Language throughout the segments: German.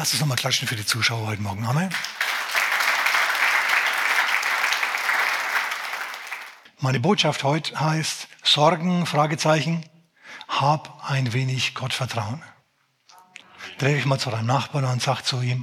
Lass uns nochmal klatschen für die Zuschauer heute Morgen. Amen. Meine Botschaft heute heißt Sorgen, Fragezeichen, hab ein wenig Gottvertrauen. Dreh dich mal zu deinem Nachbarn und sag zu ihm,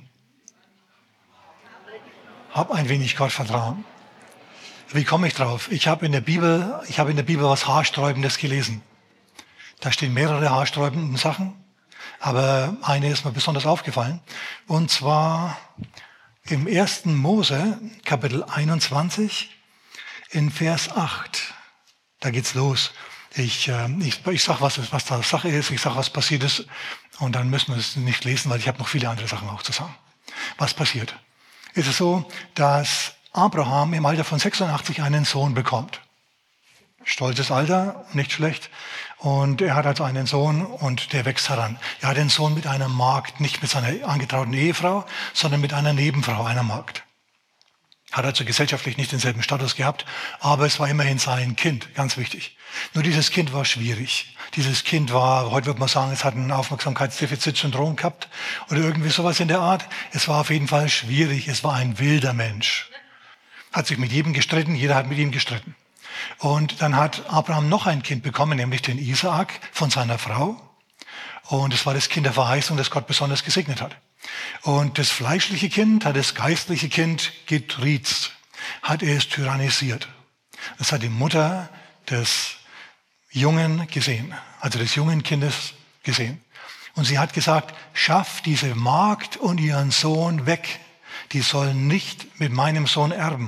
hab ein wenig Gottvertrauen. Wie komme ich drauf? Ich habe in der Bibel was Haarsträubendes gelesen. Da stehen mehrere haarsträubende Sachen, aber eine ist mir besonders aufgefallen. Und zwar im 1. Mose, Kapitel 21, in Vers 8. Da geht's los. Ich sag, was da Sache ist, ich sag, was passiert ist, und dann müssen wir es nicht lesen, weil ich habe noch viele andere Sachen auch zu sagen. Was passiert? Ist es so, dass Abraham im Alter von 86 einen Sohn bekommt. Stolzes Alter, nicht schlecht. Und er hat also einen Sohn und der wächst heran. Er hat einen Sohn mit einer Magd, nicht mit seiner angetrauten Ehefrau, sondern mit einer Nebenfrau, einer Magd. Hat also gesellschaftlich nicht denselben Status gehabt, aber es war immerhin sein Kind, ganz wichtig. Nur dieses Kind war schwierig. Dieses Kind war, heute würde man sagen, es hat ein Aufmerksamkeitsdefizitsyndrom gehabt oder irgendwie sowas in der Art. Es war auf jeden Fall schwierig, es war ein wilder Mensch. Hat sich mit jedem gestritten, jeder hat mit ihm gestritten. Und dann hat Abraham noch ein Kind bekommen, nämlich den Isaak von seiner Frau. Und es war das Kind der Verheißung, das Gott besonders gesegnet hat. Und das fleischliche Kind hat das geistliche Kind getriezt, hat es tyrannisiert. Das hat die Mutter des Jungen gesehen, also des jungen Kindes gesehen. Und sie hat gesagt, schaff diese Magd und ihren Sohn weg. Die sollen nicht mit meinem Sohn erben.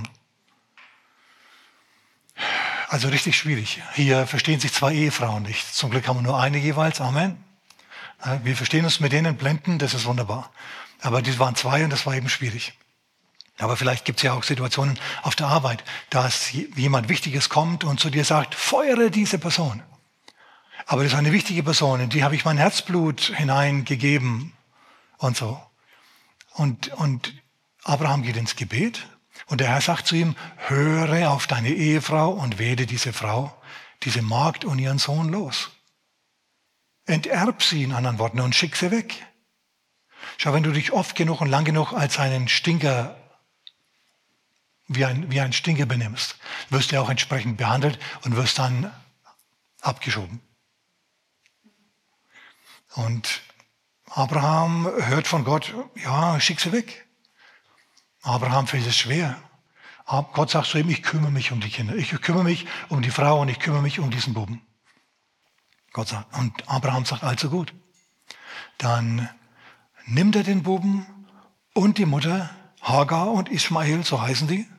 Also richtig schwierig. Hier verstehen sich zwei Ehefrauen nicht. Zum Glück haben wir nur eine jeweils. Amen. Wir verstehen uns mit denen blenden, das ist wunderbar. Aber die waren zwei und das war eben schwierig. Aber vielleicht gibt es ja auch Situationen auf der Arbeit, dass jemand Wichtiges kommt und zu dir sagt, feuere diese Person. Aber das ist eine wichtige Person, in die habe ich mein Herzblut hineingegeben und so. Und Abraham geht ins Gebet und der Herr sagt zu ihm, höre auf deine Ehefrau und werde diese Frau, diese Magd und ihren Sohn los. Enterb sie, in anderen Worten, und schick sie weg. Schau, wenn du dich oft genug und lang genug als einen Stinker, wie ein Stinker benimmst, wirst du auch entsprechend behandelt und wirst dann abgeschoben. Und Abraham hört von Gott, ja, schick sie weg. Abraham fällt es schwer. Gott sagt zu ihm, ich kümmere mich um die Kinder. Ich kümmere mich um die Frau und ich kümmere mich um diesen Buben. Gott sagt, und Abraham sagt, also gut. Dann nimmt er den Buben und die Mutter, Hagar und Ismael, so heißen die,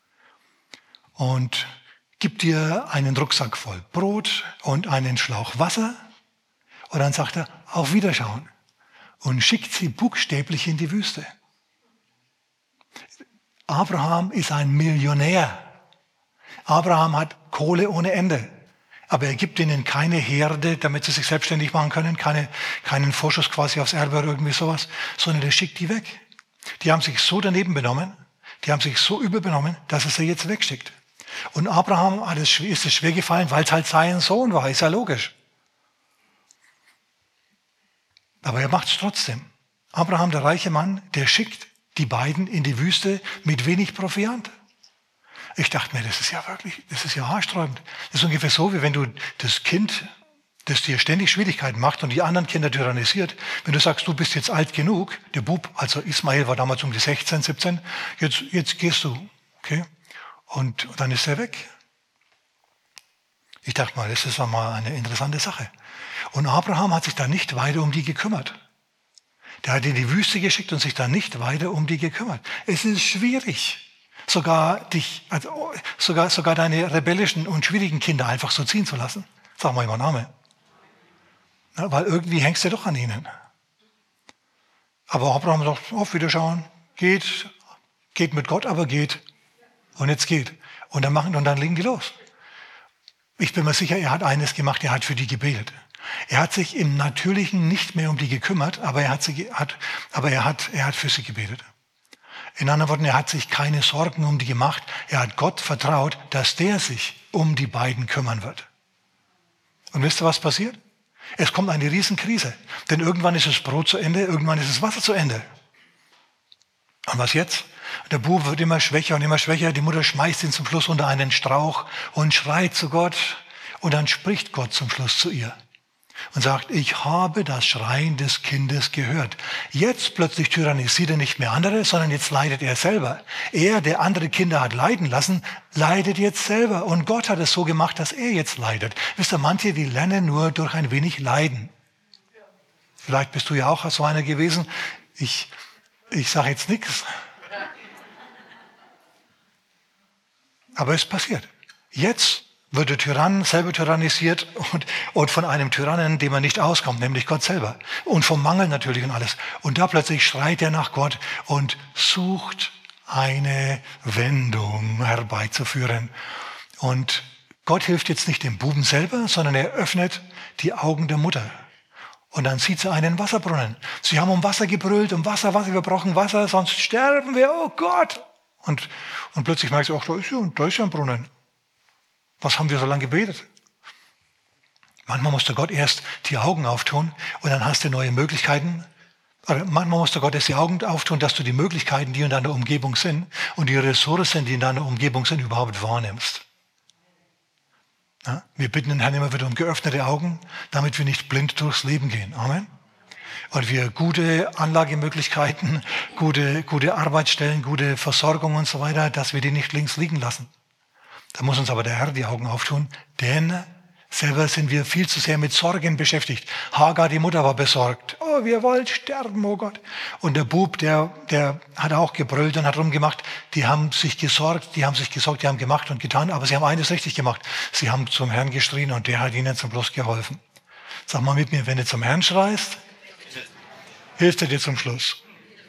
und gibt ihr einen Rucksack voll Brot und einen Schlauch Wasser. Und dann sagt er, auf Wiederschauen. Und schickt sie buchstäblich in die Wüste. Abraham ist ein Millionär. Abraham hat Kohle ohne Ende. Aber er gibt ihnen keine Herde, damit sie sich selbstständig machen können, keinen Vorschuss quasi aufs Erbe oder irgendwie sowas, sondern er schickt die weg. Die haben sich so daneben benommen, die haben sich so übel benommen, dass er sie jetzt wegschickt. Und Abraham ist es schwer gefallen, weil es halt sein Sohn war, ist ja logisch. Aber er macht es trotzdem. Abraham, der reiche Mann, der schickt die beiden in die Wüste mit wenig Proviant. Ich dachte mir, das ist ja haarsträubend. Das ist ungefähr so, wie wenn du das Kind, das dir ständig Schwierigkeiten macht und die anderen Kinder tyrannisiert, wenn du sagst, du bist jetzt alt genug, der Bub, also Ismael war damals um die 16, 17, jetzt gehst du, okay? Und dann ist er weg. Ich dachte mal, das ist mal eine interessante Sache. Und Abraham hat sich da nicht weiter um die gekümmert. Der hat in die Wüste geschickt und sich da nicht weiter um die gekümmert. Es ist schwierig, sogar deine rebellischen und schwierigen Kinder einfach so ziehen zu lassen. Sag mal immer Name. Ja, weil irgendwie hängst du doch an ihnen. Aber Abraham sagt, auf Wiederschauen, geht mit Gott, aber geht. Und jetzt geht. Und dann legen die los. Ich bin mir sicher, er hat eines gemacht, er hat für die gebetet. Er hat sich im Natürlichen nicht mehr um die gekümmert, aber er hat für sie gebetet. In anderen Worten, er hat sich keine Sorgen um die gemacht. Er hat Gott vertraut, dass der sich um die beiden kümmern wird. Und wisst ihr, was passiert? Es kommt eine Riesenkrise. Denn irgendwann ist das Brot zu Ende, irgendwann ist das Wasser zu Ende. Und was jetzt? Der Bub wird immer schwächer und immer schwächer. Die Mutter schmeißt ihn zum Schluss unter einen Strauch und schreit zu Gott. Und dann spricht Gott zum Schluss zu ihr und sagt, ich habe das Schreien des Kindes gehört. Jetzt plötzlich tyrannisiert er nicht mehr andere, sondern jetzt leidet er selber. Er, der andere Kinder hat leiden lassen, leidet jetzt selber. Und Gott hat es so gemacht, dass er jetzt leidet. Wisst ihr, manche, die lernen nur durch ein wenig Leiden. Vielleicht bist du ja auch so einer gewesen. Ich sage jetzt nichts. Aber es passiert. Jetzt wird der Tyrann selber tyrannisiert und von einem Tyrannen, dem er nicht auskommt, nämlich Gott selber. Und vom Mangel natürlich und alles. Und da plötzlich schreit er nach Gott und sucht eine Wendung herbeizuführen. Und Gott hilft jetzt nicht dem Buben selber, sondern er öffnet die Augen der Mutter. Und dann sieht sie einen Wasserbrunnen. Sie haben um Wasser gebrüllt, um Wasser, wir brauchen Wasser, sonst sterben wir, oh Gott. Und plötzlich merkt sie, ach, da ist ja ein Brunnen. Was haben wir so lange gebetet? Manchmal musste Gott erst die Augen auftun und dann hast du neue Möglichkeiten. Oder manchmal musste Gott erst die Augen auftun, dass du die Möglichkeiten, die in deiner Umgebung sind und die Ressourcen, die in deiner Umgebung sind, überhaupt wahrnimmst. Ja? Wir bitten den Herrn immer wieder um geöffnete Augen, damit wir nicht blind durchs Leben gehen. Amen. Und wir gute Anlagemöglichkeiten, gute Arbeitsstellen, gute Versorgung und so weiter, dass wir die nicht links liegen lassen. Da muss uns aber der Herr die Augen auftun, denn selber sind wir viel zu sehr mit Sorgen beschäftigt. Hagar, die Mutter, war besorgt. Oh, wir wollen sterben, oh Gott. Und der Bub, der hat auch gebrüllt und hat rumgemacht. Die haben sich gesorgt, die haben gemacht und getan, aber sie haben eines richtig gemacht. Sie haben zum Herrn geschrien und der hat ihnen zum Schluss geholfen. Sag mal mit mir, wenn du zum Herrn schreist, hilft er dir zum Schluss.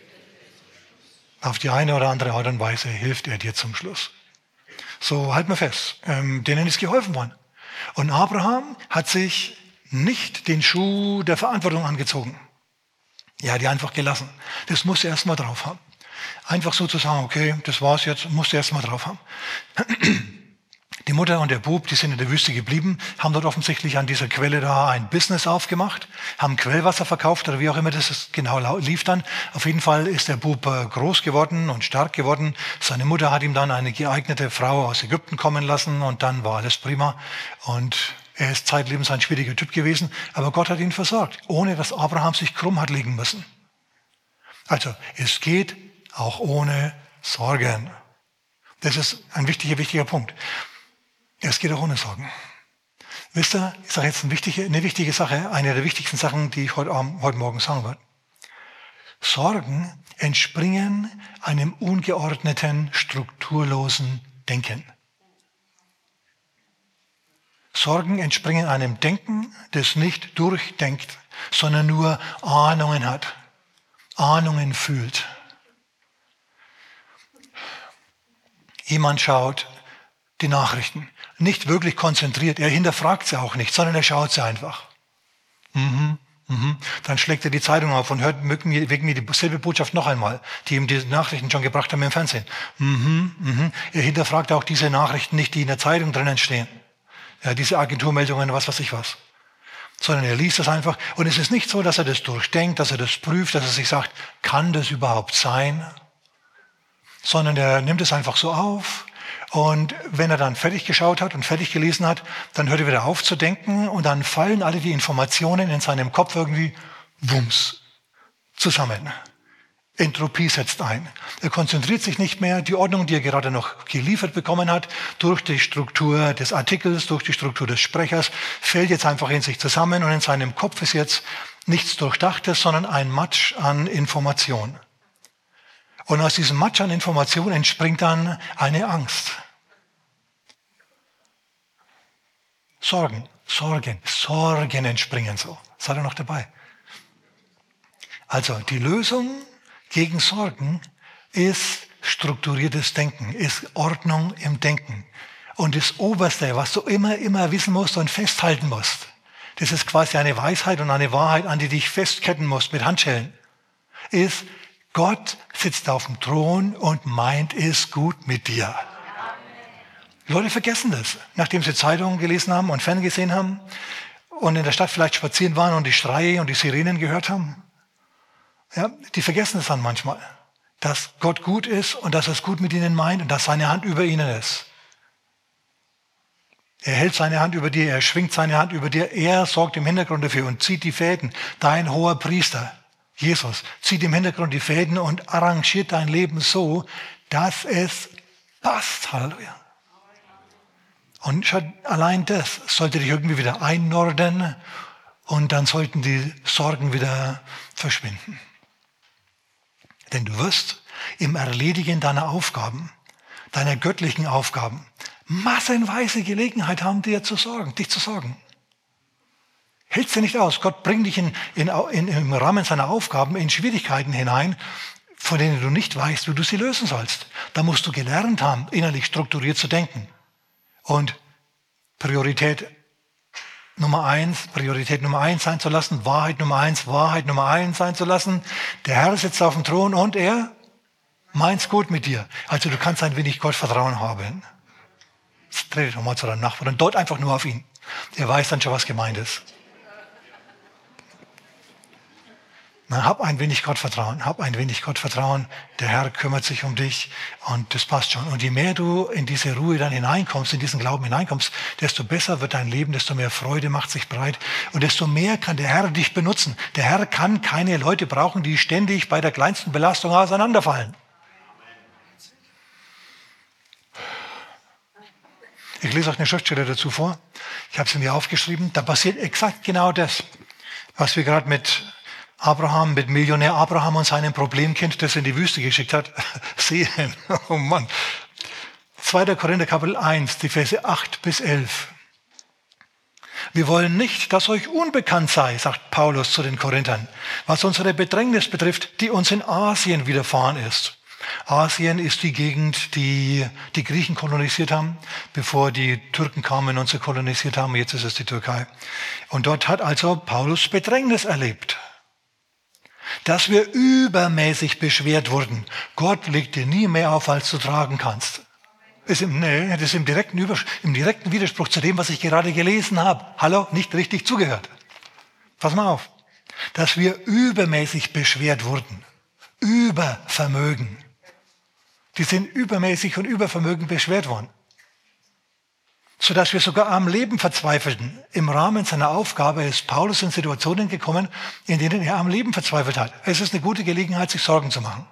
Auf die eine oder andere Art und Weise hilft er dir zum Schluss. So, halt mal fest, denen ist geholfen worden. Und Abraham hat sich nicht den Schuh der Verantwortung angezogen. Er hat die einfach gelassen. Das musste er erst mal drauf haben. Einfach so zu sagen, okay, das war's jetzt, musste er erst mal drauf haben. Die Mutter und der Bub, die sind in der Wüste geblieben, haben dort offensichtlich an dieser Quelle da ein Business aufgemacht, haben Quellwasser verkauft oder wie auch immer das genau lief dann. Auf jeden Fall ist der Bub groß geworden und stark geworden. Seine Mutter hat ihm dann eine geeignete Frau aus Ägypten kommen lassen und dann war alles prima. Und er ist zeitlebens ein schwieriger Typ gewesen, aber Gott hat ihn versorgt, ohne dass Abraham sich krumm hat legen müssen. Also, es geht auch ohne Sorgen. Das ist ein wichtiger Punkt. Es geht auch ohne Sorgen. Wisst ihr, ich sage jetzt eine wichtige Sache, eine der wichtigsten Sachen, die ich heute Morgen sagen werde. Sorgen entspringen einem ungeordneten, strukturlosen Denken. Sorgen entspringen einem Denken, das nicht durchdenkt, sondern nur Ahnungen hat, Ahnungen fühlt. Jemand schaut die Nachrichten, nicht wirklich konzentriert. Er hinterfragt sie auch nicht, sondern er schaut sie einfach. Dann schlägt er die Zeitung auf und hört wegen mir dieselbe Botschaft noch einmal, die ihm die Nachrichten schon gebracht haben im Fernsehen. Er hinterfragt auch diese Nachrichten nicht, die in der Zeitung drinnen stehen. Ja, diese Agenturmeldungen, was weiß ich was. Sondern er liest das einfach. Und es ist nicht so, dass er das durchdenkt, dass er das prüft, dass er sich sagt, kann das überhaupt sein? Sondern er nimmt es einfach so auf. Und wenn er dann fertig geschaut hat und fertig gelesen hat, dann hört er wieder auf zu denken und dann fallen alle die Informationen in seinem Kopf irgendwie wumms zusammen. Entropie setzt ein. Er konzentriert sich nicht mehr. Die Ordnung, die er gerade noch geliefert bekommen hat, durch die Struktur des Artikels, durch die Struktur des Sprechers, fällt jetzt einfach in sich zusammen und in seinem Kopf ist jetzt nichts Durchdachtes, sondern ein Matsch an Information. Und aus diesem Matsch an Information entspringt dann eine Angst. Sorgen entspringen so. Seid ihr noch dabei? Also die Lösung gegen Sorgen ist strukturiertes Denken, ist Ordnung im Denken. Und das Oberste, was du immer wissen musst und festhalten musst, das ist quasi eine Weisheit und eine Wahrheit, an die dich festketten musst mit Handschellen, ist, Gott sitzt auf dem Thron und meint es gut mit dir. Die Leute vergessen das, nachdem sie Zeitungen gelesen haben und ferngesehen haben und in der Stadt vielleicht spazieren waren und die Schreie und die Sirenen gehört haben. Ja, die vergessen es dann manchmal. dass Gott gut ist und dass er es gut mit ihnen meint und dass seine Hand über ihnen ist. Er hält seine Hand über dir, er schwingt seine Hand über dir, er sorgt im Hintergrund dafür und zieht die Fäden. Dein hoher Priester, Jesus, zieht im Hintergrund die Fäden und arrangiert dein Leben so, dass es passt. Halleluja. Und allein das sollte dich irgendwie wieder einnorden und dann sollten die Sorgen wieder verschwinden. Denn du wirst im Erledigen deiner Aufgaben, deiner göttlichen Aufgaben, massenweise Gelegenheit haben, dich zu sorgen. Hältst du nicht aus. Gott bringt dich im Rahmen seiner Aufgaben in Schwierigkeiten hinein, von denen du nicht weißt, wie du sie lösen sollst. Da musst du gelernt haben, innerlich strukturiert zu denken. Und Priorität Nummer eins sein zu lassen, Wahrheit Nummer eins sein zu lassen. Der Herr sitzt auf dem Thron und er meint's gut mit dir. Also du kannst ein wenig Gottvertrauen haben. Jetzt dreh dich doch mal zu deinem Nachbarn und deut einfach nur auf ihn. Der weiß dann schon, was gemeint ist. Na, hab ein wenig Gottvertrauen. Der Herr kümmert sich um dich und das passt schon. Und je mehr du in diese Ruhe dann hineinkommst, in diesen Glauben hineinkommst, desto besser wird dein Leben, desto mehr Freude macht sich breit und desto mehr kann der Herr dich benutzen. Der Herr kann keine Leute brauchen, die ständig bei der kleinsten Belastung auseinanderfallen. Ich lese euch eine Schriftstelle dazu vor. Ich habe sie mir aufgeschrieben. Da passiert exakt genau das, was wir gerade mit Millionär Abraham und seinem Problemkind, das er in die Wüste geschickt hat, sehen. Oh Mann. 2. Korinther Kapitel 1, die Verse 8 bis 11. Wir wollen nicht, dass euch unbekannt sei, sagt Paulus zu den Korinthern, was unsere Bedrängnis betrifft, die uns in Asien widerfahren ist. Asien ist die Gegend, die die Griechen kolonisiert haben, bevor die Türken kamen und sie kolonisiert haben. Jetzt ist es die Türkei. Und dort hat also Paulus Bedrängnis erlebt. Dass wir übermäßig beschwert wurden. Gott legt dir nie mehr auf, als du tragen kannst. Das ist im direkten Widerspruch zu dem, was ich gerade gelesen habe. Hallo, nicht richtig zugehört. Pass mal auf. Dass wir übermäßig beschwert wurden. Übervermögen. Die sind übermäßig und übervermögen beschwert worden. Sodass wir sogar am Leben verzweifelten. Im Rahmen seiner Aufgabe ist Paulus in Situationen gekommen, in denen er am Leben verzweifelt hat. Es ist eine gute Gelegenheit, sich Sorgen zu machen.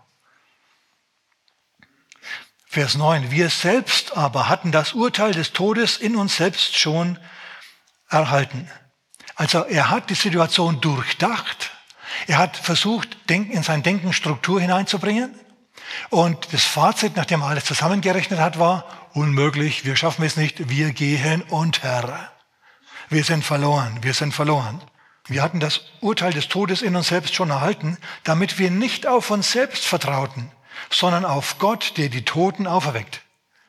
Vers 9. Wir selbst aber hatten das Urteil des Todes in uns selbst schon erhalten. Also er hat die Situation durchdacht. Er hat versucht, in sein Denken Struktur hineinzubringen. Und das Fazit, nachdem er alles zusammengerechnet hat, war, unmöglich, wir schaffen es nicht, wir gehen unter. Wir sind verloren. Wir hatten das Urteil des Todes in uns selbst schon erhalten, damit wir nicht auf uns selbst vertrauten, sondern auf Gott, der die Toten auferweckt.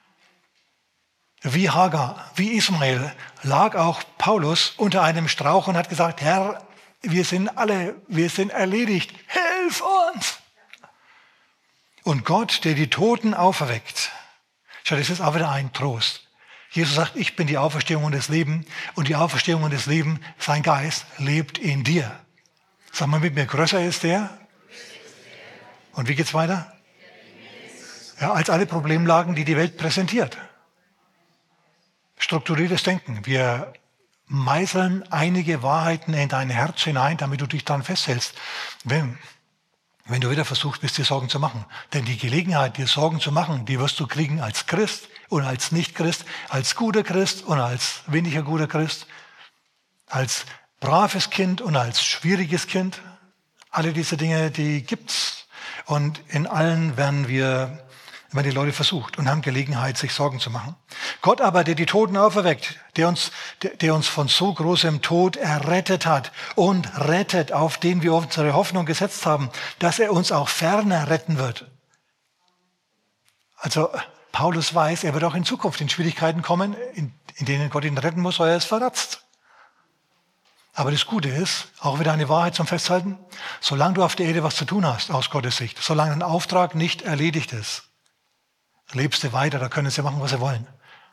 Wie Hagar, wie Ismael lag auch Paulus unter einem Strauch und hat gesagt, Herr, wir sind erledigt, hilf uns! Und Gott, der die Toten auferweckt. Schau, das ist auch wieder ein Trost. Jesus sagt, ich bin die Auferstehung und das Leben. Und die Auferstehung und das Leben, sein Geist, lebt in dir. Sag mal mit mir, größer ist der. Und wie geht's weiter? Ja, als alle Problemlagen, die die Welt präsentiert. Strukturiertes Denken. Wir meißeln einige Wahrheiten in dein Herz hinein, damit du dich daran festhältst. Wenn du wieder versucht bist, dir Sorgen zu machen. Denn die Gelegenheit, dir Sorgen zu machen, die wirst du kriegen als Christ und als Nicht-Christ, als guter Christ und als weniger guter Christ, als braves Kind und als schwieriges Kind. Alle diese Dinge, die gibt's. Und in allen werden die Leute versucht und haben Gelegenheit, sich Sorgen zu machen. Gott aber, der die Toten auferweckt, der uns von so großem Tod errettet hat und rettet, auf den wir unsere Hoffnung gesetzt haben, dass er uns auch ferner retten wird. Also Paulus weiß, er wird auch in Zukunft in Schwierigkeiten kommen, in denen Gott ihn retten muss, weil er es verratzt. Aber das Gute ist, auch wieder eine Wahrheit zum Festhalten, solange du auf der Erde was zu tun hast, aus Gottes Sicht, solange dein Auftrag nicht erledigt ist, lebst du weiter, da können sie machen, was sie wollen.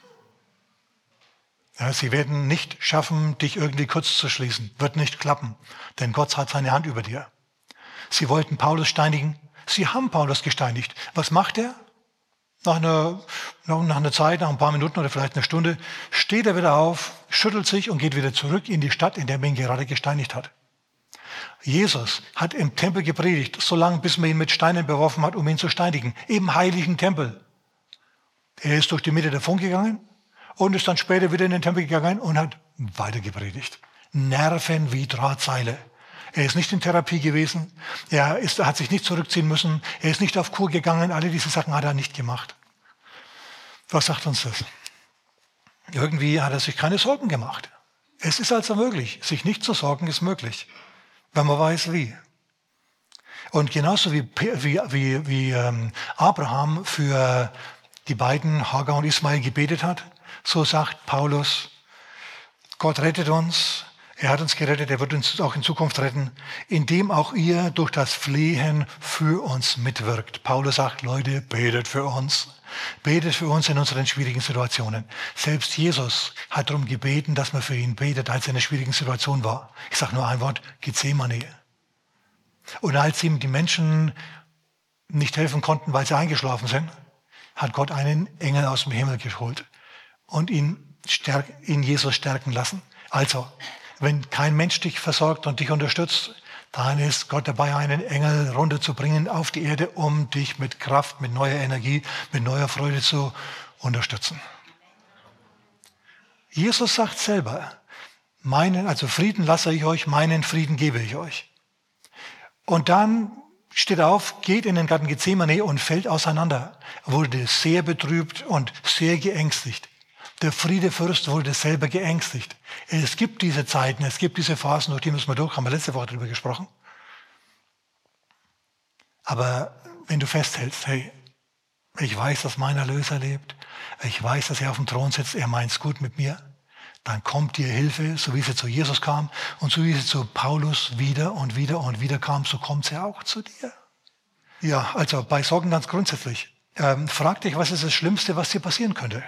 Ja, sie werden nicht schaffen, dich irgendwie kurz zu schließen. Wird nicht klappen, denn Gott hat seine Hand über dir. Sie wollten Paulus steinigen, Sie haben Paulus gesteinigt. Was macht er? Nach einer Zeit, nach ein paar Minuten oder vielleicht einer Stunde, steht er wieder auf, schüttelt sich und geht wieder zurück in die Stadt, in der man ihn gerade gesteinigt hat. Jesus hat im Tempel gepredigt, so lange, bis man ihn mit Steinen beworfen hat, um ihn zu steinigen. Im heiligen Tempel. Er ist durch die Mitte davon gegangen und ist dann später wieder in den Tempel gegangen und hat weiter gepredigt. Nerven wie Drahtseile. Er ist nicht in Therapie gewesen. Er hat sich nicht zurückziehen müssen. Er ist nicht auf Kur gegangen. Alle diese Sachen hat er nicht gemacht. Was sagt uns das? Irgendwie hat er sich keine Sorgen gemacht. Es ist also möglich. Sich nicht zu sorgen ist möglich, wenn man weiß wie. Und genauso wie Abraham für die beiden, Hagar und Ismael, gebetet hat, so sagt Paulus, Gott rettet uns. Er hat uns gerettet, er wird uns auch in Zukunft retten, indem auch ihr durch das Flehen für uns mitwirkt. Paulus sagt, Leute, betet für uns. Betet für uns in unseren schwierigen Situationen. Selbst Jesus hat darum gebeten, dass man für ihn betet, als er in einer schwierigen Situation war. Ich sage nur ein Wort, Gethsemane. Und als ihm die Menschen nicht helfen konnten, weil sie eingeschlafen sind, hat Gott einen Engel aus dem Himmel geholt und ihn Jesus stärken lassen. Also, wenn kein Mensch dich versorgt und dich unterstützt, dann ist Gott dabei, einen Engel runterzubringen auf die Erde, um dich mit Kraft, mit neuer Energie, mit neuer Freude zu unterstützen. Jesus sagt selber, Frieden lasse ich euch, meinen Frieden gebe ich euch. Und dann steht er auf, geht in den Garten Gethsemane und fällt auseinander. Er wurde sehr betrübt und sehr geängstigt. Der Friedefürst wurde selber geängstigt. Es gibt diese Zeiten, es gibt diese Phasen, durch die müssen wir durch, haben wir letzte Woche darüber gesprochen. Aber wenn du festhältst, hey, ich weiß, dass mein Erlöser lebt, ich weiß, dass er auf dem Thron sitzt, er meint's gut mit mir, dann kommt dir Hilfe, so wie sie zu Jesus kam und so wie sie zu Paulus wieder und wieder und wieder kam, so kommt sie auch zu dir. Ja, also bei Sorgen ganz grundsätzlich. Frag dich, was ist das Schlimmste, was dir passieren könnte?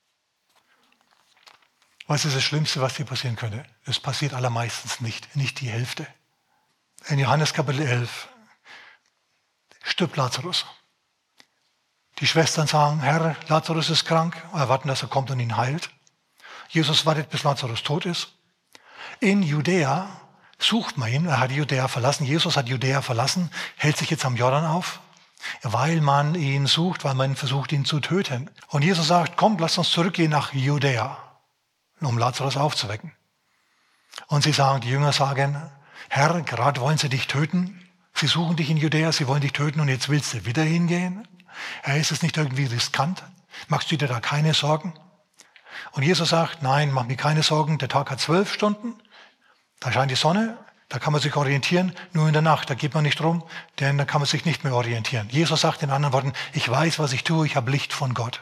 Was ist das Schlimmste, was dir passieren könnte? Es passiert allermeistens nicht die Hälfte. In Johannes Kapitel 11 stirbt Lazarus. Die Schwestern sagen, Herr, Lazarus ist krank, erwarten, dass er kommt und ihn heilt. Jesus wartet, bis Lazarus tot ist. In Judäa sucht man ihn, er hat Judäa verlassen, Jesus hat Judäa verlassen, hält sich jetzt am Jordan auf, weil man ihn sucht, weil man versucht, ihn zu töten. Und Jesus sagt, kommt, lasst uns zurückgehen nach Judäa, um Lazarus aufzuwecken. Und die Jünger sagen, Herr, gerade wollen sie dich töten. Sie suchen dich in Judäa, sie wollen dich töten und jetzt willst du wieder hingehen? Ist es nicht irgendwie riskant? Machst du dir da keine Sorgen? Und Jesus sagt, nein, mach mir keine Sorgen, der Tag hat 12 Stunden, da scheint die Sonne, da kann man sich orientieren, nur in der Nacht, da geht man nicht rum, denn da kann man sich nicht mehr orientieren. Jesus sagt in anderen Worten, ich weiß, was ich tue, ich habe Licht von Gott.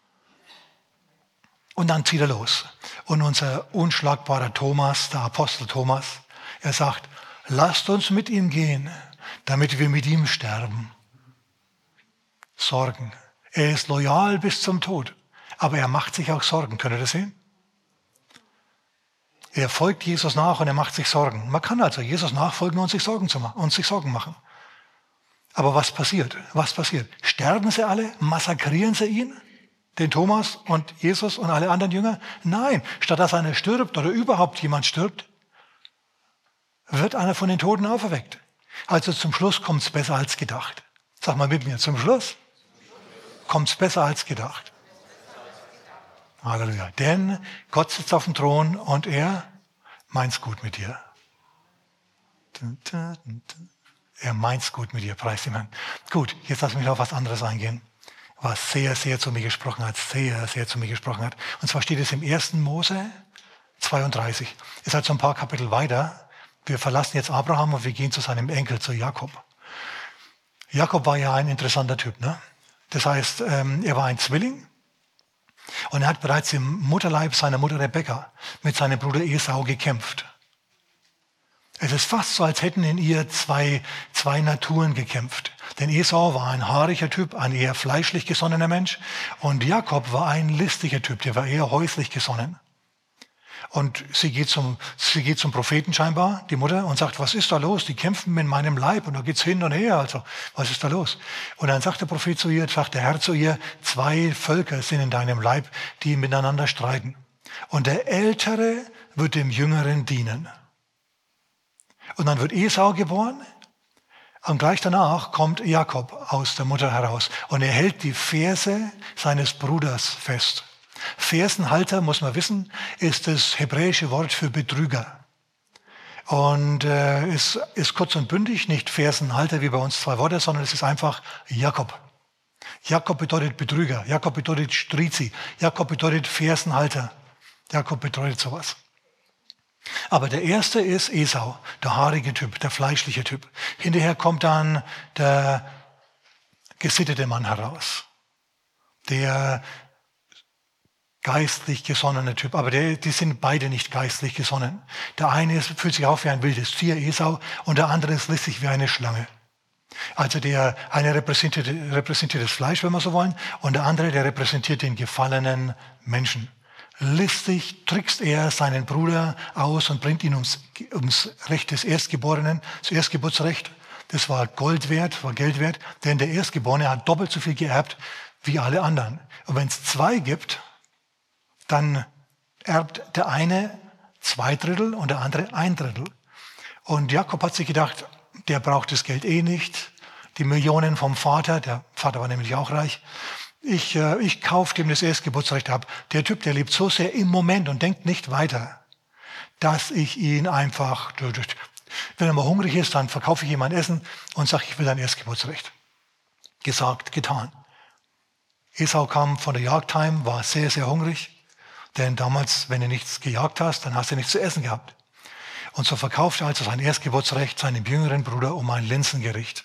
Und dann zieht er los. Und unser unschlagbarer Thomas, der Apostel Thomas, er sagt, lasst uns mit ihm gehen, damit wir mit ihm sterben. Sorgen. Er ist loyal bis zum Tod, aber er macht sich auch Sorgen. Könnt ihr das sehen? Er folgt Jesus nach und er macht sich Sorgen. Man kann also Jesus nachfolgen und sich Sorgen machen. Aber was passiert? Was passiert? Sterben sie alle? Massakrieren sie ihn? Den Thomas und Jesus und alle anderen Jünger? Nein, statt dass einer stirbt oder überhaupt jemand stirbt, wird einer von den Toten auferweckt. Also zum Schluss kommt es besser als gedacht. Sag mal mit mir, zum Schluss kommt es besser als gedacht. Halleluja. Denn Gott sitzt auf dem Thron und er meint's gut mit dir. Er meint's gut mit dir, preis dem Herrn. Gut, jetzt lass mich auf was anderes eingehen, was sehr, sehr zu mir gesprochen hat, sehr, sehr zu mir gesprochen hat. Und zwar steht es im 1. Mose 32. Ist halt so ein paar Kapitel weiter. Wir verlassen jetzt Abraham und wir gehen zu seinem Enkel, zu Jakob. Jakob war ja ein interessanter Typ, ne? Das heißt, er war ein Zwilling und er hat bereits im Mutterleib seiner Mutter Rebekka mit seinem Bruder Esau gekämpft. Es ist fast so, als hätten in ihr zwei Naturen gekämpft. Denn Esau war ein haariger Typ, ein eher fleischlich gesonnener Mensch und Jakob war ein listiger Typ, der war eher häuslich gesonnen. Und sie geht zum Propheten scheinbar, die Mutter, und sagt, was ist da los? Die kämpfen mit meinem Leib und da geht's hin und her. Also, was ist da los? Und dann sagt der Prophet zu ihr, sagt der Herr zu ihr, 2 Völker sind in deinem Leib, die miteinander streiten. Und der Ältere wird dem Jüngeren dienen. Und dann wird Esau geboren. Und gleich danach kommt Jakob aus der Mutter heraus. Und er hält die Ferse seines Bruders fest. Fersenhalter, muss man wissen, ist das hebräische Wort für Betrüger. Und ist kurz und bündig, nicht Fersenhalter wie bei uns 2 Worte, sondern es ist einfach Jakob. Jakob bedeutet Betrüger, Jakob bedeutet Strizi, Jakob bedeutet Fersenhalter. Jakob bedeutet sowas. Aber der erste ist Esau, der haarige Typ, der fleischliche Typ. Hinterher kommt dann der gesittete Mann heraus, der geistlich gesonnene Typ, aber die sind beide nicht geistlich gesonnen. Der eine fühlt sich auf wie ein wildes Tier, Esau, und der andere ist listig wie eine Schlange. Also der eine repräsentiert das Fleisch, wenn wir so wollen, und der andere, der repräsentiert den gefallenen Menschen. Listig trickst er seinen Bruder aus und bringt ihn ums Recht des Erstgeborenen, das Erstgeburtsrecht. Das war Gold wert, war Geld wert, denn der Erstgeborene hat doppelt so viel geerbt wie alle anderen. Und wenn es 2 gibt, dann erbt der eine 2/3 und der andere 1/3. Und Jakob hat sich gedacht, der braucht das Geld eh nicht. Die Millionen vom Vater, der Vater war nämlich auch reich, ich kaufe dem das Erstgeburtsrecht ab. Der Typ, der lebt so sehr im Moment und denkt nicht weiter, dass ich ihn einfach, wenn er mal hungrig ist, dann verkaufe ich ihm ein Essen und sage, ich will ein Erstgeburtsrecht. Gesagt, getan. Esau kam von der Jagd heim, war sehr, sehr hungrig. Denn damals, wenn du nichts gejagt hast, dann hast du nichts zu essen gehabt. Und so verkaufte er also sein Erstgeburtsrecht seinem jüngeren Bruder um ein Linsengericht.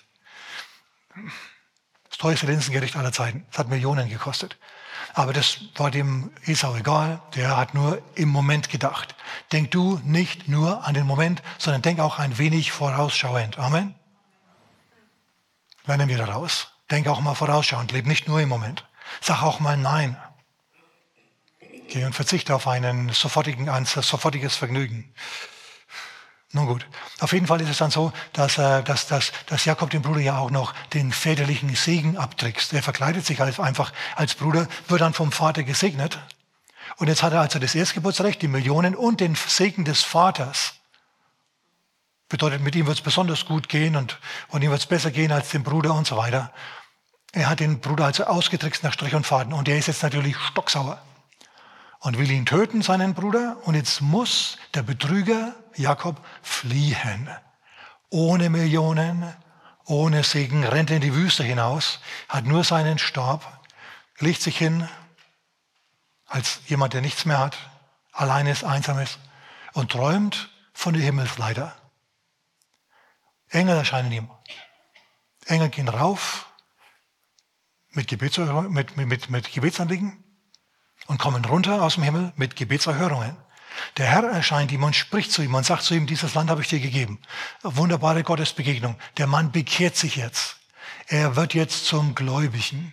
Das teuerste Linsengericht aller Zeiten. Das hat Millionen gekostet. Aber das war dem Esau egal. Der hat nur im Moment gedacht. Denk du nicht nur an den Moment, sondern denk auch ein wenig vorausschauend. Amen. Lernen wir daraus. Denk auch mal vorausschauend. Leb nicht nur im Moment. Sag auch mal Nein. Okay, und verzichte auf ein sofortiges Vergnügen. Nun gut, auf jeden Fall ist es dann so, dass Jakob dem Bruder ja auch noch den väterlichen Segen abtrickst. Er verkleidet sich einfach als Bruder, wird dann vom Vater gesegnet. Und jetzt hat er also das Erstgeburtsrecht, die Millionen und den Segen des Vaters. Bedeutet, mit ihm wird es besonders gut gehen und ihm wird es besser gehen als dem Bruder und so weiter. Er hat den Bruder also ausgetrickst nach Strich und Faden und der ist jetzt natürlich stocksauer. Und will ihn töten, seinen Bruder. Und jetzt muss der Betrüger Jakob fliehen. Ohne Millionen, ohne Segen, rennt in die Wüste hinaus, hat nur seinen Stab, legt sich hin als jemand, der nichts mehr hat, allein ist, einsam ist und träumt von der Himmelsleiter. Engel erscheinen ihm. Engel gehen rauf mit Gebetsanliegen. Und kommen runter aus dem Himmel mit Gebetserhörungen. Der Herr erscheint ihm und spricht zu ihm und sagt zu ihm, dieses Land habe ich dir gegeben. Wunderbare Gottesbegegnung. Der Mann bekehrt sich jetzt. Er wird jetzt zum Gläubigen.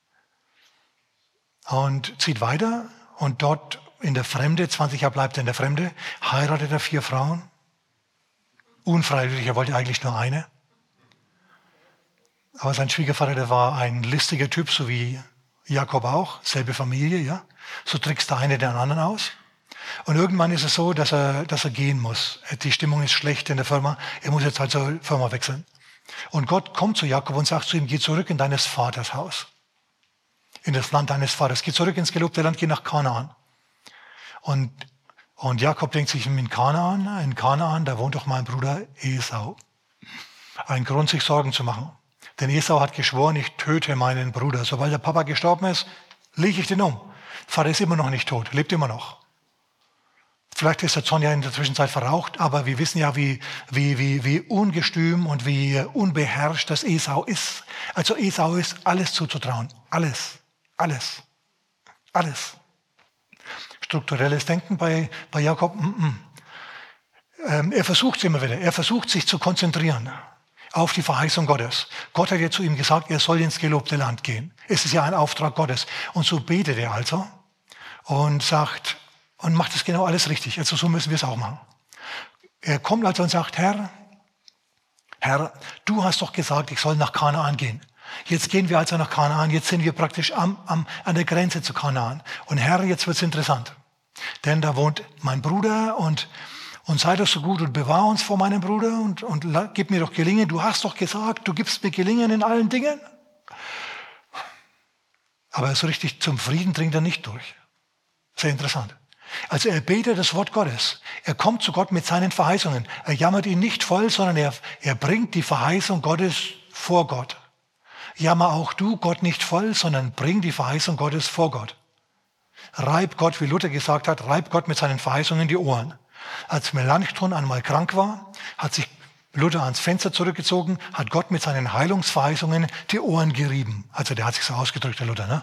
Und zieht weiter und dort in der Fremde, 20 Jahre bleibt er in der Fremde, heiratet er 4 Frauen. Unfreiwillig, er wollte eigentlich nur eine. Aber sein Schwiegervater, der war ein listiger Typ, so wie Jakob auch, selbe Familie, ja. So trickst der eine den anderen aus. Und irgendwann ist es so, dass er gehen muss. Die Stimmung ist schlecht in der Firma. Er muss jetzt halt zur Firma wechseln. Und Gott kommt zu Jakob und sagt zu ihm, geh zurück in deines Vaters Haus. In das Land deines Vaters. Geh zurück ins gelobte Land, geh nach Kanaan. Und Jakob denkt sich, in Kanaan, da wohnt doch mein Bruder Esau. Ein Grund, sich Sorgen zu machen. Denn Esau hat geschworen, ich töte meinen Bruder. Sobald der Papa gestorben ist, lege ich den um. Vater ist immer noch nicht tot, lebt immer noch. Vielleicht ist der Zorn ja in der Zwischenzeit verraucht, aber wir wissen ja, wie ungestüm und wie unbeherrscht das Esau ist. Also Esau ist alles zuzutrauen. Alles. Strukturelles Denken bei Jakob. Er versucht es immer wieder. Er versucht sich zu konzentrieren auf die Verheißung Gottes. Gott hat ja zu ihm gesagt, er soll ins gelobte Land gehen. Es ist ja ein Auftrag Gottes. Und so betet er also und sagt, und macht es genau alles richtig. Also so müssen wir es auch machen. Er kommt also und sagt, Herr, du hast doch gesagt, ich soll nach Kanaan gehen. Jetzt gehen wir also nach Kanaan, jetzt sind wir praktisch an der Grenze zu Kanaan. Und Herr, jetzt wird's interessant. Denn da wohnt mein Bruder und sei doch so gut und bewahr uns vor meinem Bruder und gib mir doch Gelingen. Du hast doch gesagt, du gibst mir Gelingen in allen Dingen. Aber so richtig zum Frieden dringt er nicht durch. Sehr interessant. Also er betet das Wort Gottes. Er kommt zu Gott mit seinen Verheißungen. Er jammert ihn nicht voll, sondern er bringt die Verheißung Gottes vor Gott. Jammer auch du Gott nicht voll, sondern bring die Verheißung Gottes vor Gott. Reib Gott, wie Luther gesagt hat, reib Gott mit seinen Verheißungen die Ohren. Als Melanchthon einmal krank war, hat sich Luther ans Fenster zurückgezogen, hat Gott mit seinen Heilungsverheißungen die Ohren gerieben. Also der hat sich so ausgedrückt, der Luther, ne?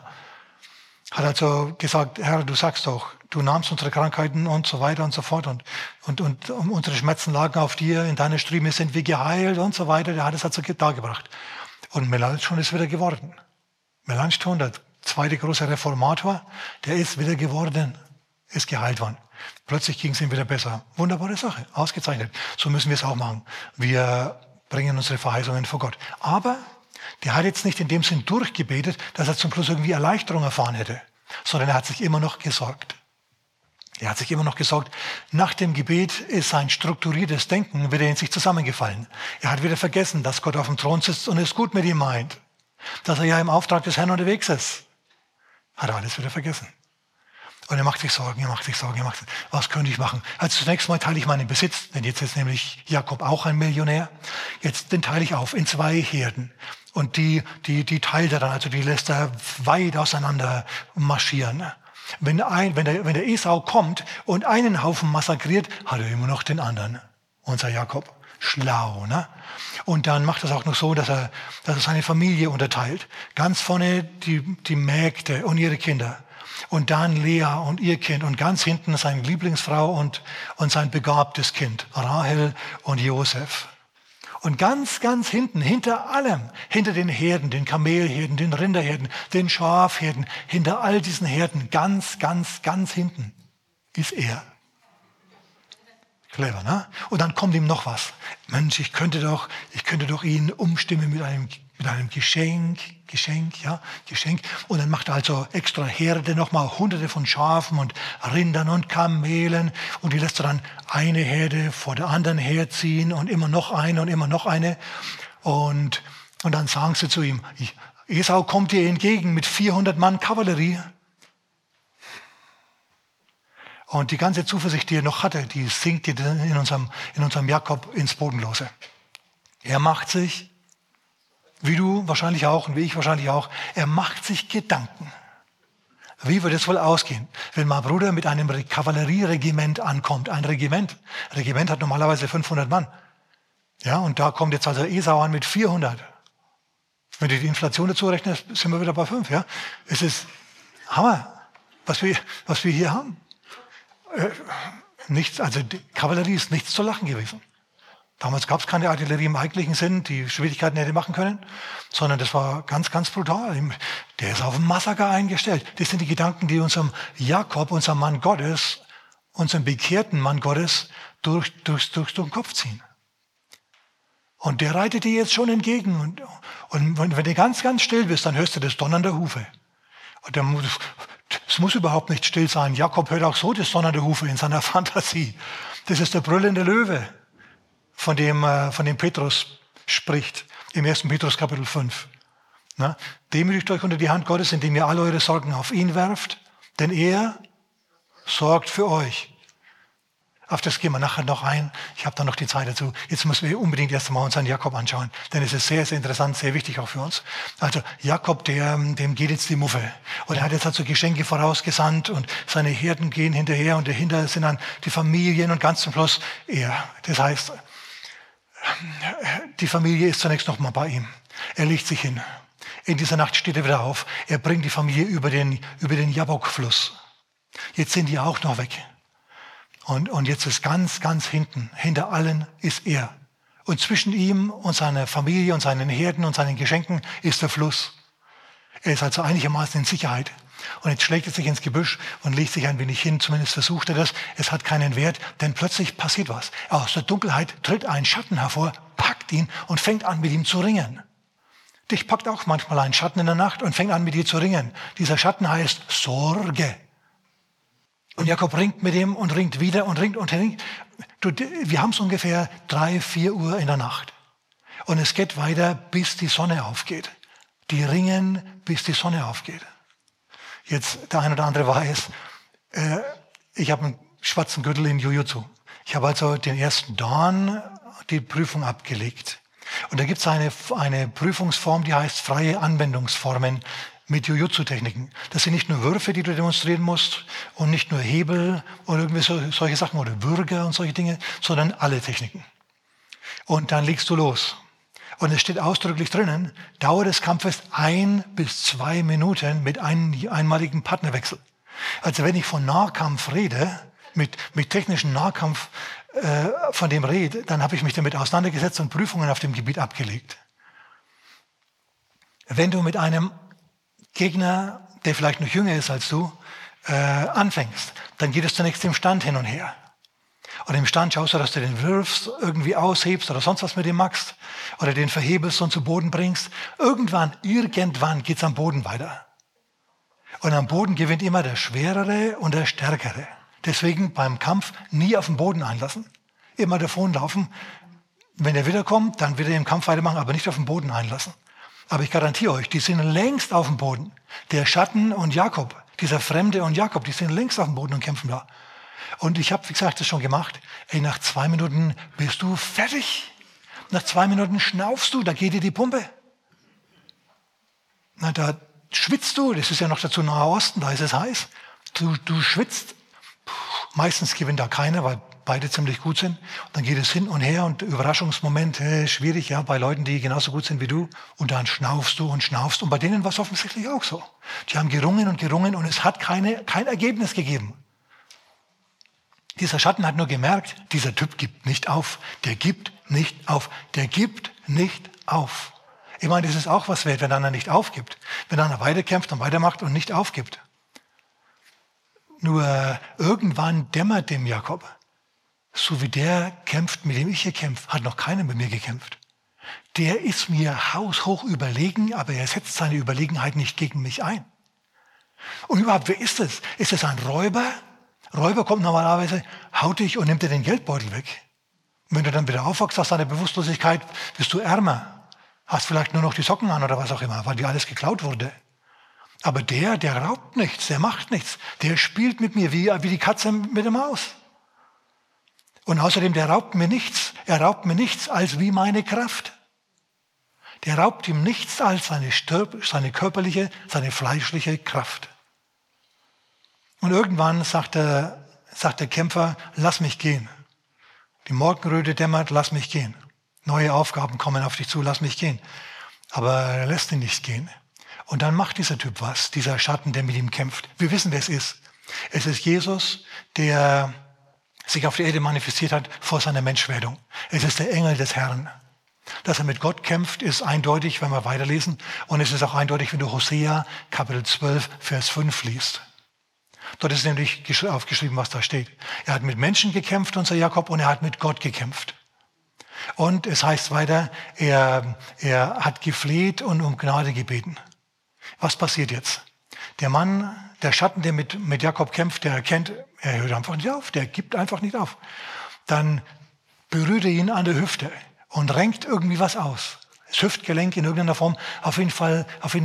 Hat also gesagt, Herr, du sagst doch, du nahmst unsere Krankheiten und so weiter und so fort und unsere Schmerzen lagen auf dir, in deiner Striemen sind wir geheilt und so weiter. Der hat es also dargebracht. Und Melanchthon ist wieder geworden. Melanchthon, der zweite große Reformator, der ist wieder geworden, ist geheilt worden. Plötzlich ging es ihm wieder besser. Wunderbare Sache, ausgezeichnet. So müssen wir es auch machen. Wir bringen unsere Verheißungen vor Gott. Aber der hat jetzt nicht in dem Sinn durchgebetet, dass er zum Schluss irgendwie Erleichterung erfahren hätte, sondern er hat sich immer noch gesorgt. Er hat sich immer noch gesorgt. Nach dem Gebet ist sein strukturiertes Denken wieder in sich zusammengefallen. Er hat wieder vergessen, dass Gott auf dem Thron sitzt und es gut mit ihm meint. Dass er ja im Auftrag des Herrn unterwegs ist. Hat er alles wieder vergessen. Und er macht sich Sorgen, was könnte ich machen? Also zunächst mal teile ich meinen Besitz, denn jetzt ist nämlich Jakob auch ein Millionär. Jetzt den teile ich auf in 2 Herden. Und die teilt er dann, also die lässt er weit auseinander marschieren. Wenn der Esau kommt und einen Haufen massakriert, hat er immer noch den anderen. Unser Jakob. Schlau, ne? Und dann macht er es auch noch so, dass er seine Familie unterteilt. Ganz vorne die Mägde und ihre Kinder. Und dann Lea und ihr Kind. Und ganz hinten seine Lieblingsfrau und sein begabtes Kind. Rahel und Josef. Und ganz, ganz hinten, hinter allem, hinter den Herden, den Kamelherden, den Rinderherden, den Schafherden, hinter all diesen Herden, ganz, ganz, ganz hinten ist er. Clever, ne? Und dann kommt ihm noch was. Mensch, ich könnte doch ihn umstimmen mit einem Geschenk. Und dann macht er also extra Herde, nochmal Hunderte von Schafen und Rindern und Kamelen. Und die lässt er dann eine Herde vor der anderen herziehen und immer noch eine und immer noch eine. Und dann sagen sie zu ihm, Esau kommt dir entgegen mit 400 Mann Kavallerie. Und die ganze Zuversicht, die er noch hatte, die sinkt in unserem Jakob ins Bodenlose. Er macht sich, wie du wahrscheinlich auch und wie ich wahrscheinlich auch, er macht sich Gedanken. Wie wird es wohl ausgehen, wenn mein Bruder mit einem Kavallerieregiment ankommt? Ein Regiment hat normalerweise 500 Mann. Ja, und da kommt jetzt also Esau an mit 400. Wenn du die Inflation dazu rechnest, sind wir wieder bei 5. Ja? Es ist Hammer, was wir hier haben. Also die Kavallerie ist nichts zu lachen gewesen. Damals gab es keine Artillerie im eigentlichen Sinn, die Schwierigkeiten hätte machen können, sondern das war ganz, ganz brutal. Der ist auf ein Massaker eingestellt. Das sind die Gedanken, die unserem Jakob, unserem Mann Gottes, unserem bekehrten Mann Gottes durch den Kopf ziehen. Und der reitet dir jetzt schon entgegen. Und wenn du ganz, ganz still bist, dann hörst du das Donnern der Hufe. Und es muss überhaupt nicht still sein. Jakob hört auch so das Donnern der Hufe in seiner Fantasie. Das ist der brüllende Löwe, von dem Petrus spricht, im 1. Petrus Kapitel 5. Na, demütigt euch unter die Hand Gottes, indem ihr alle eure Sorgen auf ihn werft, denn er sorgt für euch. Auf das gehen wir nachher noch ein. Ich habe da noch die Zeit dazu. Jetzt müssen wir unbedingt erst einmal unseren Jakob anschauen, denn es ist sehr, sehr interessant, sehr wichtig auch für uns. Also Jakob, dem geht jetzt die Muffe. Und er hat jetzt also Geschenke vorausgesandt und seine Herden gehen hinterher und dahinter sind dann die Familien und ganz zum Schluss er. Das heißt, die Familie ist zunächst noch mal bei ihm. Er legt sich hin. In dieser Nacht steht er wieder auf. Er bringt die Familie über den Jabbok-Fluss. Jetzt sind die auch noch weg. Und jetzt ist ganz, ganz hinter allen ist er. Und zwischen ihm und seiner Familie und seinen Herden und seinen Geschenken ist der Fluss. Er ist also einigermaßen in Sicherheit. Und jetzt schlägt er sich ins Gebüsch und legt sich ein wenig hin, zumindest versucht er das. Es hat keinen Wert, denn plötzlich passiert was. Aus der Dunkelheit tritt ein Schatten hervor, packt ihn und fängt an, mit ihm zu ringen. Dich packt auch manchmal ein Schatten in der Nacht und fängt an, mit dir zu ringen. Dieser Schatten heißt Sorge. Und Jakob ringt mit ihm und ringt wieder und ringt und ringt. Wir haben es ungefähr 3, 4 Uhr in der Nacht. Und es geht weiter, bis die Sonne aufgeht. Die ringen, bis die Sonne aufgeht. Jetzt, der eine oder andere weiß, ich habe einen schwarzen Gürtel in Jiu-Jitsu. Ich habe also den ersten Dan die Prüfung abgelegt. Und da gibt es eine Prüfungsform, die heißt freie Anwendungsformen mit Jiu-Jitsu-Techniken. Das sind nicht nur Würfe, die du demonstrieren musst und nicht nur Hebel oder irgendwie solche Sachen oder Würger und solche Dinge, sondern alle Techniken. Und dann legst du los. Und es steht ausdrücklich drinnen, Dauer des Kampfes 1 bis 2 Minuten mit einmaligem Partnerwechsel. Also wenn ich von Nahkampf rede, mit technischem Nahkampf von dem rede, dann habe ich mich damit auseinandergesetzt und Prüfungen auf dem Gebiet abgelegt. Wenn du mit einem Gegner, der vielleicht noch jünger ist als du, anfängst, dann geht es zunächst im Stand hin und her. Und im Stand schaust du, dass du den wirfst, irgendwie aushebst oder sonst was mit dem machst. Oder den verhebelst und zu Boden bringst. Irgendwann geht es am Boden weiter. Und am Boden gewinnt immer der Schwerere und der Stärkere. Deswegen beim Kampf nie auf den Boden einlassen. Immer davonlaufen. Wenn er wiederkommt, dann wieder im Kampf weitermachen, aber nicht auf den Boden einlassen. Aber ich garantiere euch, die sind längst auf dem Boden. Der Schatten und Jakob, dieser Fremde und Jakob, die sind längst auf dem Boden und kämpfen da. Und ich habe, wie gesagt, das schon gemacht. Ey, nach 2 Minuten bist du fertig. Nach 2 Minuten schnaufst du, da geht dir die Pumpe. Na, da schwitzt du, das ist ja noch dazu Nahe Osten, da ist es heiß. Du schwitzt. Meistens gewinnt da keiner, weil beide ziemlich gut sind. Und dann geht es hin und her und Überraschungsmoment, schwierig, ja, bei Leuten, die genauso gut sind wie du. Und dann schnaufst du und schnaufst. Und bei denen war es offensichtlich auch so. Die haben gerungen und es hat kein Ergebnis gegeben. Dieser Schatten hat nur gemerkt, dieser Typ gibt nicht auf. Der gibt nicht auf. Der gibt nicht auf. Ich meine, das ist auch was wert, wenn einer nicht aufgibt. Wenn einer weiterkämpft und weitermacht und nicht aufgibt. Nur irgendwann dämmert dem Jakob, so wie der kämpft, mit dem ich hier kämpfe, hat noch keiner mit mir gekämpft. Der ist mir haushoch überlegen, aber er setzt seine Überlegenheit nicht gegen mich ein. Und überhaupt, wer ist es? Ist es ein Räuber? Räuber kommt normalerweise, haut dich und nimmt dir den Geldbeutel weg. Und wenn du dann wieder aufwachst aus deiner Bewusstlosigkeit, bist du ärmer. Hast vielleicht nur noch die Socken an oder was auch immer, weil dir alles geklaut wurde. Aber der raubt nichts, der macht nichts. Der spielt mit mir wie die Katze mit der Maus. Und außerdem, der raubt mir nichts. Er raubt mir nichts als wie meine Kraft. Der raubt ihm nichts als seine körperliche, seine fleischliche Kraft. Und irgendwann sagt der Kämpfer, lass mich gehen. Die Morgenröte dämmert, lass mich gehen. Neue Aufgaben kommen auf dich zu, lass mich gehen. Aber er lässt ihn nicht gehen. Und dann macht dieser Typ was, dieser Schatten, der mit ihm kämpft. Wir wissen, wer es ist. Es ist Jesus, der sich auf der Erde manifestiert hat vor seiner Menschwerdung. Es ist der Engel des Herrn. Dass er mit Gott kämpft, ist eindeutig, wenn wir weiterlesen. Und es ist auch eindeutig, wenn du Hosea, Kapitel 12, Vers 5 liest. Dort ist nämlich aufgeschrieben, was da steht. Er hat mit Menschen gekämpft, unser Jakob, und er hat mit Gott gekämpft. Und es heißt weiter, er hat gefleht und um Gnade gebeten. Was passiert jetzt? Der Mann, der Schatten, der mit Jakob kämpft, der erkennt, er hört einfach nicht auf, der gibt einfach nicht auf. Dann berührt er ihn an der Hüfte und renkt irgendwie was aus. Das Hüftgelenk in irgendeiner Form, auf jeden Fall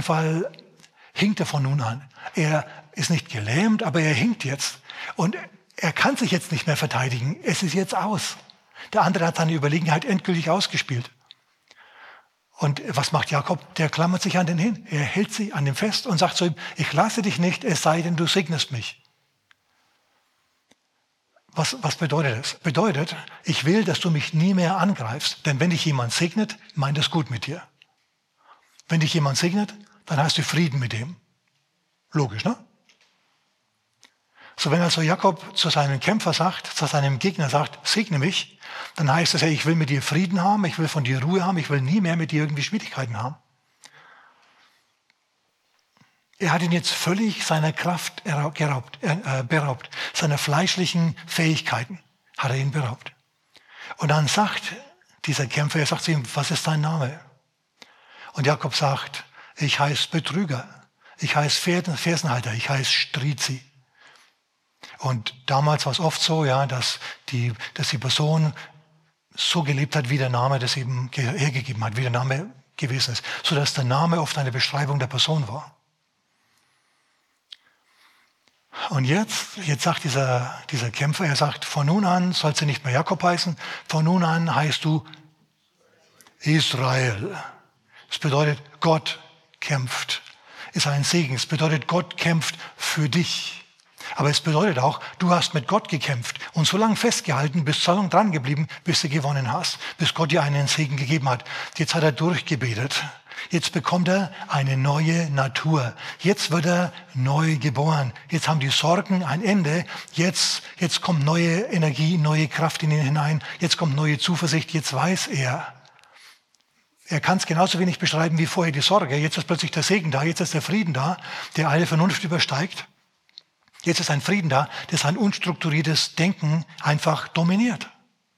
hinkt er von nun an. Er ist nicht gelähmt, aber er hinkt jetzt. Und er kann sich jetzt nicht mehr verteidigen. Es ist jetzt aus. Der andere hat seine Überlegenheit endgültig ausgespielt. Und was macht Jakob? Der klammert sich an den hin. Er hält sich an dem fest und sagt zu ihm, ich lasse dich nicht, es sei denn, du segnest mich. Was bedeutet das? Bedeutet, ich will, dass du mich nie mehr angreifst. Denn wenn dich jemand segnet, meint es gut mit dir. Wenn dich jemand segnet, dann hast du Frieden mit dem. Logisch, ne? So, wenn also Jakob zu seinem Kämpfer sagt, zu seinem Gegner sagt, segne mich, dann heißt das ja, ich will mit dir Frieden haben, ich will von dir Ruhe haben, ich will nie mehr mit dir irgendwie Schwierigkeiten haben. Er hat ihn jetzt völlig seiner Kraft beraubt. Seiner fleischlichen Fähigkeiten hat er ihn beraubt. Und dann sagt dieser Kämpfer, er sagt zu ihm, was ist dein Name? Und Jakob sagt, ich heiße Betrüger, ich heiße Fersenhalter, ich heiße Strizi. Und damals war es oft so, ja, dass die Person so gelebt hat, wie der Name das eben hergegeben hat, wie der Name gewesen ist, sodass der Name oft eine Beschreibung der Person war. Und jetzt sagt dieser Kämpfer, er sagt, von nun an sollst du nicht mehr Jakob heißen, von nun an heißt du Israel. Das bedeutet, Gott kämpft. Ist ein Segen. Es bedeutet, Gott kämpft für dich. Aber es bedeutet auch, du hast mit Gott gekämpft und so lange festgehalten, bist so lange dran geblieben, bis du gewonnen hast, bis Gott dir einen Segen gegeben hat. Jetzt hat er durchgebetet. Jetzt bekommt er eine neue Natur. Jetzt wird er neu geboren. Jetzt haben die Sorgen ein Ende. Jetzt kommt neue Energie, neue Kraft in ihn hinein. Jetzt kommt neue Zuversicht. Jetzt weiß er. Er kann es genauso wenig beschreiben wie vorher die Sorge. Jetzt ist plötzlich der Segen da. Jetzt ist der Frieden da, der alle Vernunft übersteigt. Jetzt ist ein Frieden da, der sein unstrukturiertes Denken einfach dominiert.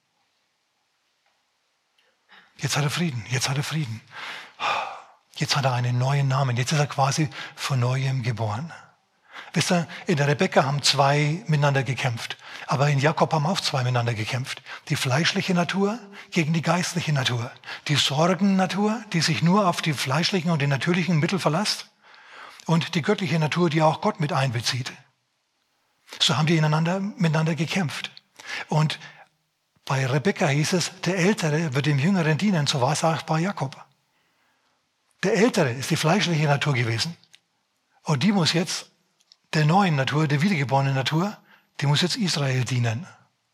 Jetzt hat er Frieden. Jetzt hat er Frieden. Jetzt hat er einen neuen Namen. Jetzt ist er quasi von Neuem geboren. Wisst ihr, in der Rebekka haben zwei miteinander gekämpft. Aber in Jakob haben auch zwei miteinander gekämpft. Die fleischliche Natur gegen die geistliche Natur. Die Sorgennatur, die sich nur auf die fleischlichen und die natürlichen Mittel verlässt. Und die göttliche Natur, die auch Gott mit einbezieht. So haben die miteinander gekämpft. Und bei Rebekka hieß es, der Ältere wird dem Jüngeren dienen. So war es auch bei Jakob. Der Ältere ist die fleischliche Natur gewesen. Und die muss jetzt der neuen Natur, der wiedergeborenen Natur, die muss jetzt Israel dienen.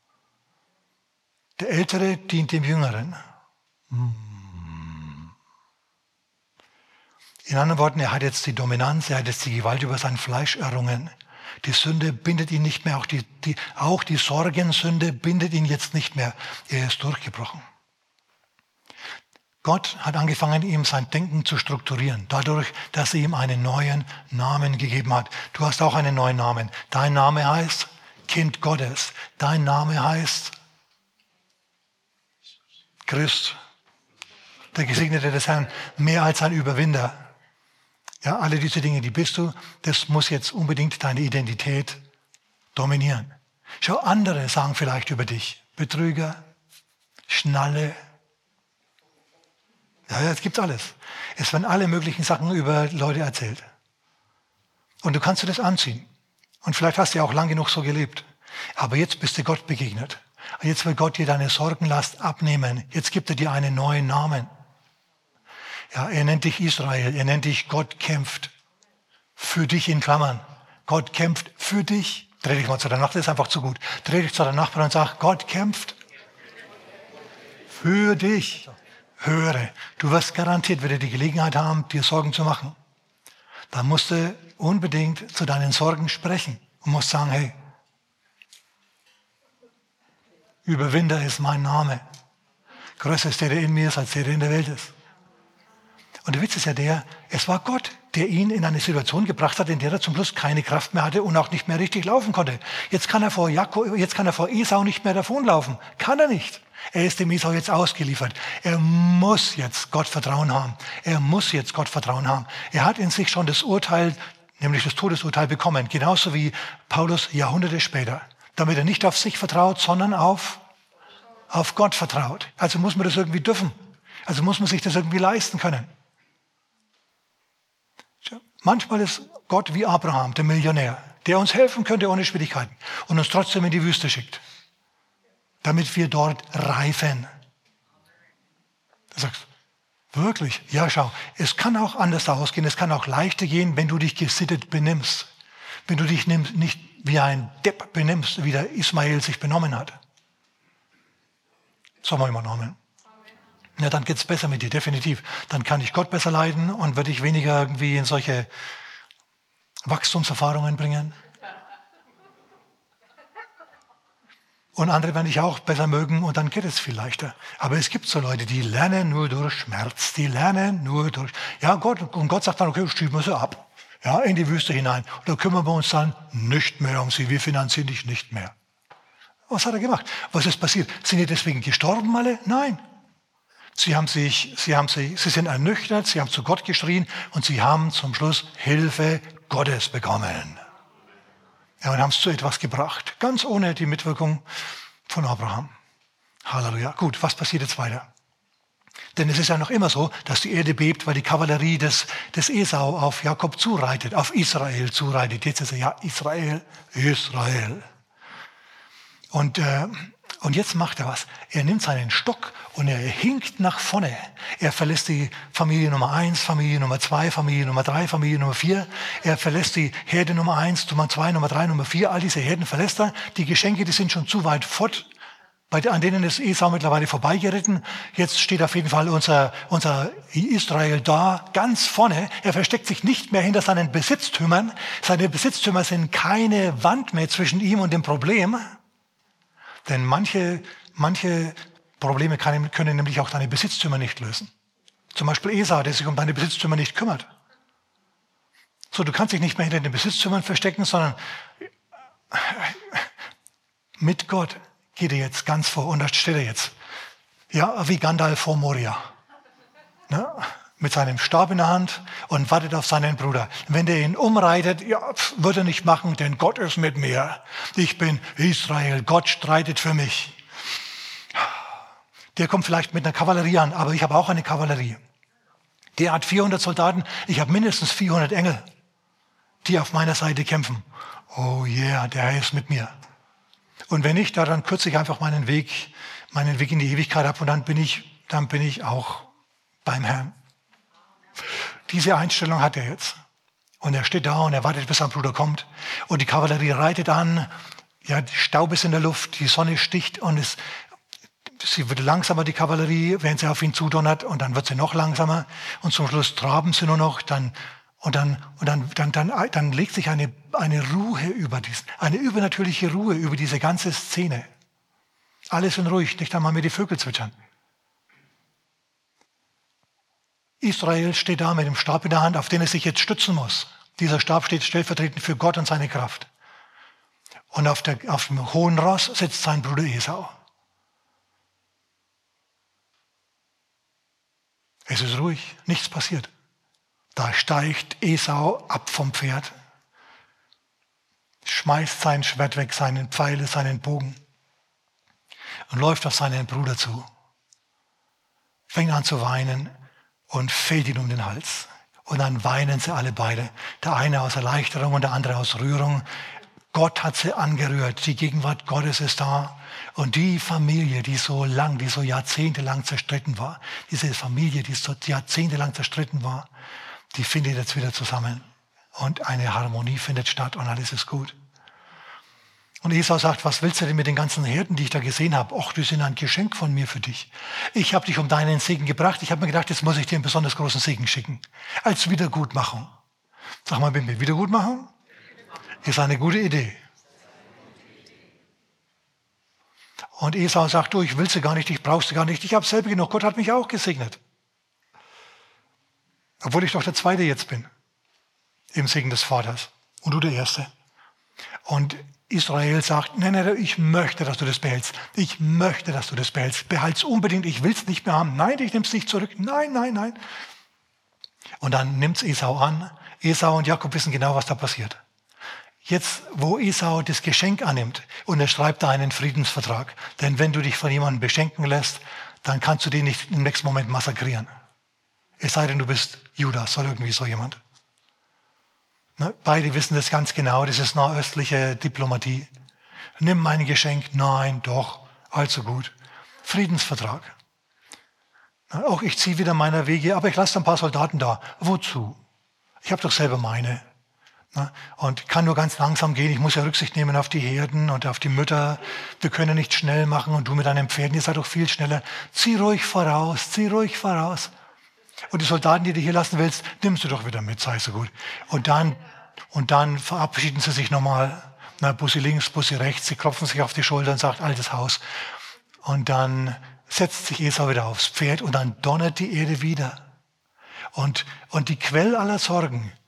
Der Ältere dient dem Jüngeren. In anderen Worten, er hat jetzt die Dominanz, er hat jetzt die Gewalt über sein Fleisch errungen. Die Sünde bindet ihn nicht mehr, auch die Sorgensünde bindet ihn jetzt nicht mehr. Er ist durchgebrochen. Gott hat angefangen, ihm sein Denken zu strukturieren, dadurch, dass er ihm einen neuen Namen gegeben hat. Du hast auch einen neuen Namen. Dein Name heißt Kind Gottes. Dein Name heißt Christ, der Gesegnete des Herrn, mehr als ein Überwinder. Ja, alle diese Dinge, die bist du, das muss jetzt unbedingt deine Identität dominieren. Schau, andere sagen vielleicht über dich, Betrüger, Schnalle. Ja, es gibt alles. Es werden alle möglichen Sachen über Leute erzählt. Und du kannst dir das anziehen. Und vielleicht hast du ja auch lang genug so gelebt. Aber jetzt bist du Gott begegnet. Und jetzt will Gott dir deine Sorgenlast abnehmen. Jetzt gibt er dir einen neuen Namen. Ja, er nennt dich Israel. Er nennt dich Gott kämpft für dich in Klammern. Gott kämpft für dich. Dreh dich mal zu der Nachbarin, das ist einfach zu gut. Dreh dich zu der Nachbarin und sag, Gott kämpft für dich. Höre, du wirst garantiert wieder die Gelegenheit haben, dir Sorgen zu machen. Dann musst du unbedingt zu deinen Sorgen sprechen und musst sagen, hey, Überwinder ist mein Name. Größer ist der in mir ist, als der in der Welt ist. Und der Witz ist ja der, es war Gott, der ihn in eine Situation gebracht hat, in der er zum Schluss keine Kraft mehr hatte und auch nicht mehr richtig laufen konnte. Jetzt kann er vor Esau nicht mehr davonlaufen. Kann er nicht. Er ist dem Esau jetzt ausgeliefert. Er muss jetzt Gott Vertrauen haben. Er muss jetzt Gott Vertrauen haben. Er hat in sich schon das Urteil, nämlich das Todesurteil bekommen. Genauso wie Paulus Jahrhunderte später. Damit er nicht auf sich vertraut, sondern auf Gott vertraut. Also muss man das irgendwie dürfen. Also muss man sich das irgendwie leisten können. Manchmal ist Gott wie Abraham, der Millionär, der uns helfen könnte ohne Schwierigkeiten und uns trotzdem in die Wüste schickt, damit wir dort reifen. Du sagst, wirklich? Ja, schau, es kann auch anders ausgehen, es kann auch leichter gehen, wenn du dich gesittet benimmst. Wenn du dich nicht wie ein Depp benimmst, wie der Ismael sich benommen hat. So mal übernommen. Ja, dann geht es besser mit dir, definitiv. Dann kann ich Gott besser leiden und werde ich weniger irgendwie in solche Wachstumserfahrungen bringen. Und andere werden dich auch besser mögen und dann geht es viel leichter. Aber es gibt so Leute, die lernen nur durch Schmerz, die lernen nur durch... Ja, Gott sagt dann, okay, schieben wir sie ab. Ja, in die Wüste hinein. Und da kümmern wir uns dann nicht mehr um sie. Wir finanzieren dich nicht mehr. Was hat er gemacht? Was ist passiert? Sind die deswegen gestorben alle? Nein. Sie sind ernüchtert, sie haben zu Gott geschrien und sie haben zum Schluss Hilfe Gottes bekommen. Ja, und haben es zu etwas gebracht. Ganz ohne die Mitwirkung von Abraham. Halleluja. Gut, was passiert jetzt weiter? Denn es ist ja noch immer so, dass die Erde bebt, weil die Kavallerie des Esau auf Jakob zureitet, auf Israel zureitet. Jetzt ist er ja Israel. Und jetzt macht er was. Er nimmt seinen Stock und er hinkt nach vorne. Er verlässt die Familie Nummer 1, Familie Nummer 2, Familie Nummer 3, Familie Nummer 4. Er verlässt die Herde Nummer 1, Nummer 2, Nummer 3, Nummer 4. All diese Herden verlässt er. Die Geschenke, die sind schon zu weit fort. An denen ist Esau mittlerweile vorbeigeritten. Jetzt steht auf jeden Fall unser Israel da, ganz vorne. Er versteckt sich nicht mehr hinter seinen Besitztümern. Seine Besitztümer sind keine Wand mehr zwischen ihm und dem Problem. Denn manche Probleme können nämlich auch deine Besitztümer nicht lösen. Zum Beispiel Esau, der sich um deine Besitztümer nicht kümmert. So, du kannst dich nicht mehr hinter den Besitztümern verstecken, sondern mit Gott geht er jetzt ganz vor. Und da steht er jetzt. Ja, wie Gandalf vor Moria. Ne? Mit seinem Stab in der Hand und wartet auf seinen Bruder. Wenn der ihn umreitet, ja, wird er nicht machen, denn Gott ist mit mir. Ich bin Israel, Gott streitet für mich. Der kommt vielleicht mit einer Kavallerie an, aber ich habe auch eine Kavallerie. Der hat 400 Soldaten, ich habe mindestens 400 Engel, die auf meiner Seite kämpfen. Oh yeah, der Herr ist mit mir. Und wenn nicht, dann kürze ich einfach meinen Weg in die Ewigkeit ab und dann bin ich auch beim Herrn. Diese Einstellung hat er jetzt. Und er steht da und er wartet, bis sein Bruder kommt. Und die Kavallerie reitet an. Ja, der Staub ist in der Luft, die Sonne sticht und sie wird langsamer, die Kavallerie, wenn sie auf ihn zudonnert. Und dann wird sie noch langsamer. Und zum Schluss traben sie nur noch. Dann legt sich eine Ruhe über eine übernatürliche Ruhe über diese ganze Szene. Alles sind ruhig, nicht einmal mehr die Vögel zwitschern. Israel steht da mit dem Stab in der Hand, auf den es sich jetzt stützen muss. Dieser Stab steht stellvertretend für Gott und seine Kraft. Und auf dem hohen Ross sitzt sein Bruder Esau. Es ist ruhig, nichts passiert. Da steigt Esau ab vom Pferd, schmeißt sein Schwert weg, seinen Pfeil, seinen Bogen und läuft auf seinen Bruder zu, fängt an zu weinen und fällt ihn um den Hals. Und dann weinen sie alle beide, der eine aus Erleichterung und der andere aus Rührung. Gott hat sie angerührt, die Gegenwart Gottes ist da. Und die Familie, die so jahrzehntelang zerstritten war, diese Familie, die so jahrzehntelang zerstritten war, die findet jetzt wieder zusammen. Und eine Harmonie findet statt und alles ist gut. Und Esau sagt, was willst du denn mit den ganzen Herden, die ich da gesehen habe? Och, die sind ein Geschenk von mir für dich. Ich habe dich um deinen Segen gebracht. Ich habe mir gedacht, jetzt muss ich dir einen besonders großen Segen schicken. Als Wiedergutmachung. Sag mal, Bimbi, Wiedergutmachung? Ist eine gute Idee. Und Esau sagt, du, ich will sie gar nicht, ich brauche sie gar nicht. Ich habe selber genug. Gott hat mich auch gesegnet. Obwohl ich doch der Zweite jetzt bin. Im Segen des Vaters. Und du der Erste. Und Israel sagt, nein, ich möchte, dass du das behältst. Ich möchte, dass du das behältst. Behalt's unbedingt, ich will es nicht mehr haben. Nein, ich nehme es nicht zurück. Nein. Und dann nimmt es Esau an. Esau und Jakob wissen genau, was da passiert. Jetzt, wo Esau das Geschenk annimmt und er schreibt da einen Friedensvertrag. Denn wenn du dich von jemandem beschenken lässt, dann kannst du den nicht im nächsten Moment massakrieren. Es sei denn, du bist Judas oder irgendwie so jemand. Beide wissen das ganz genau, das ist nahöstliche Diplomatie. Nimm mein Geschenk, nein, doch, also gut. Friedensvertrag. Auch ich ziehe wieder meiner Wege, aber ich lasse ein paar Soldaten da. Wozu? Ich habe doch selber meine. Und kann nur ganz langsam gehen, ich muss ja Rücksicht nehmen auf die Herden und auf die Mütter. Wir können nicht schnell machen und du mit deinen Pferden, ihr seid doch viel schneller. Zieh ruhig voraus. Und die Soldaten, die du hier lassen willst, nimmst du doch wieder mit, sei so gut. Und dann verabschieden sie sich nochmal. Bussi links, Bussi rechts, sie klopfen sich auf die Schulter und sagt, altes Haus. Und dann setzt sich Esau wieder aufs Pferd und dann donnert die Erde wieder. Und die Quelle aller Sorgen,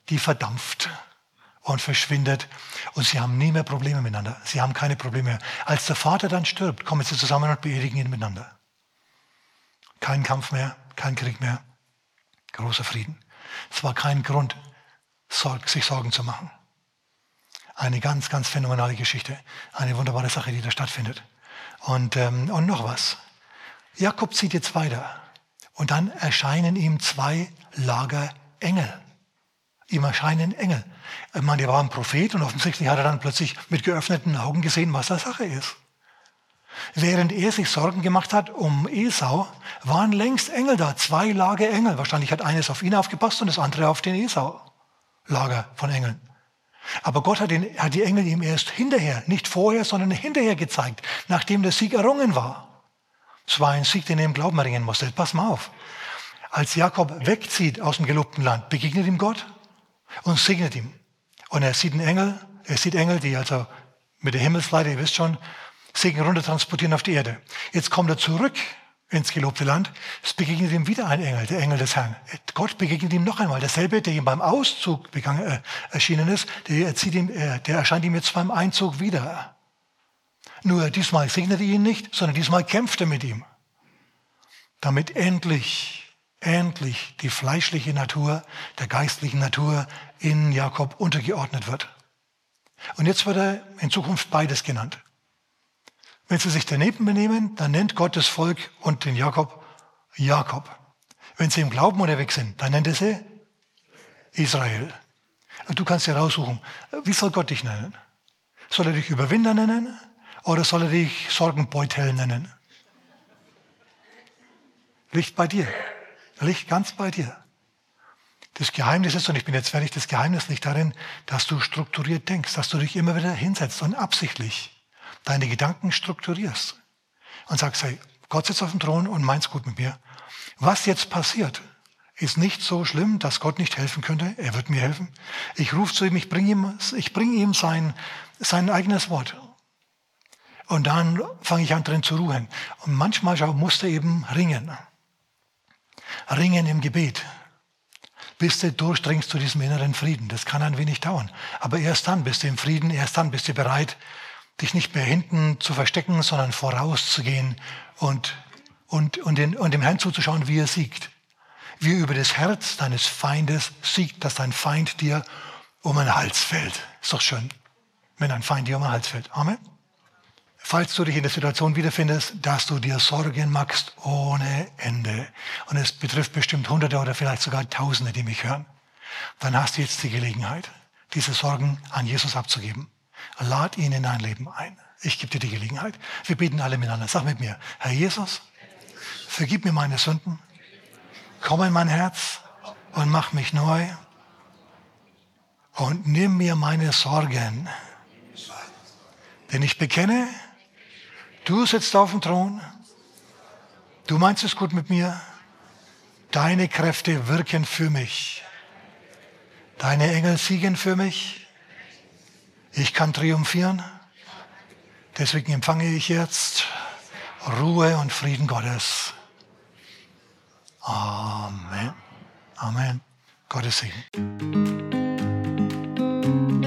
die verdampft und verschwindet. Und sie haben nie mehr Probleme miteinander. Sie haben keine Probleme mehr. Als der Vater dann stirbt, kommen sie zusammen und beerdigen ihn miteinander. Kein Kampf mehr, kein Krieg mehr. Großer Frieden. Es war kein Grund, sich Sorgen zu machen. Eine ganz, ganz phänomenale Geschichte. Eine wunderbare Sache, die da stattfindet. Und noch was. Jakob zieht jetzt weiter. Und dann erscheinen ihm 2 Lager Engel. Ihm erscheinen Engel. Ich meine, der war ein Prophet und offensichtlich hat er dann plötzlich mit geöffneten Augen gesehen, was da Sache ist. Während er sich Sorgen gemacht hat um Esau, waren längst Engel da, 2 Lager Engel. Wahrscheinlich hat eines auf ihn aufgepasst und das andere auf den Esau. Lager von Engeln. Aber Gott hat die Engel ihm erst hinterher, nicht vorher, sondern hinterher gezeigt, nachdem der Sieg errungen war. Es war ein Sieg, den er im Glauben erringen musste. Pass mal auf. Als Jakob wegzieht aus dem gelobten Land, begegnet ihm Gott und segnet ihm. Und er sieht Engel, die also mit der Himmelsleiter, ihr wisst schon, Segen runter transportieren auf die Erde. Jetzt kommt er zurück ins gelobte Land. Es begegnet ihm wieder ein Engel, der Engel des Herrn. Gott begegnet ihm noch einmal. Derselbe, der ihm beim Auszug erschienen ist, der erscheint ihm jetzt beim Einzug wieder. Nur diesmal segnet er ihn nicht, sondern diesmal kämpft er mit ihm. Damit endlich die fleischliche Natur der geistlichen Natur in Jakob untergeordnet wird. Und jetzt wird er in Zukunft beides genannt. Wenn sie sich daneben benehmen, dann nennt Gott das Volk und den Jakob Jakob. Wenn sie im Glauben unterwegs sind, dann nennt er sie Israel. Und du kannst dir raussuchen, wie soll Gott dich nennen? Soll er dich Überwinder nennen oder soll er dich Sorgenbeutel nennen? Liegt bei dir. Liegt ganz bei dir. Das Geheimnis ist, und ich bin jetzt fertig, das Geheimnis liegt darin, dass du strukturiert denkst, dass du dich immer wieder hinsetzt und absichtlich deine Gedanken strukturierst und sagst, hey, Gott sitzt auf dem Thron und meint's gut mit mir. Was jetzt passiert, ist nicht so schlimm, dass Gott nicht helfen könnte. Er wird mir helfen. Ich rufe zu ihm, ich bringe ihm sein eigenes Wort. Und dann fange ich an, drin zu ruhen. Und manchmal musst du eben ringen. Ringen im Gebet, bis du durchdringst zu diesem inneren Frieden. Das kann ein wenig dauern. Aber erst dann bist du im Frieden, erst dann bist du bereit, dich nicht mehr hinten zu verstecken, sondern vorauszugehen und dem Herrn zuzuschauen, wie er siegt. Wie er über das Herz deines Feindes siegt, dass dein Feind dir um den Hals fällt. Ist doch schön, wenn ein Feind dir um den Hals fällt. Amen. Falls du dich in der Situation wiederfindest, dass du dir Sorgen machst ohne Ende, und es betrifft bestimmt Hunderte oder vielleicht sogar Tausende, die mich hören, dann hast du jetzt die Gelegenheit, diese Sorgen an Jesus abzugeben. Lad ihn in dein Leben ein. Ich gebe dir die Gelegenheit. Wir beten alle miteinander. Sag mit mir, Herr Jesus, vergib mir meine Sünden, komm in mein Herz und mach mich neu und nimm mir meine Sorgen. Denn ich bekenne, du sitzt auf dem Thron, du meinst es gut mit mir, deine Kräfte wirken für mich, deine Engel siegen für mich, ich kann triumphieren, deswegen empfange ich jetzt Ruhe und Frieden Gottes. Amen. Amen. Gottes Segen.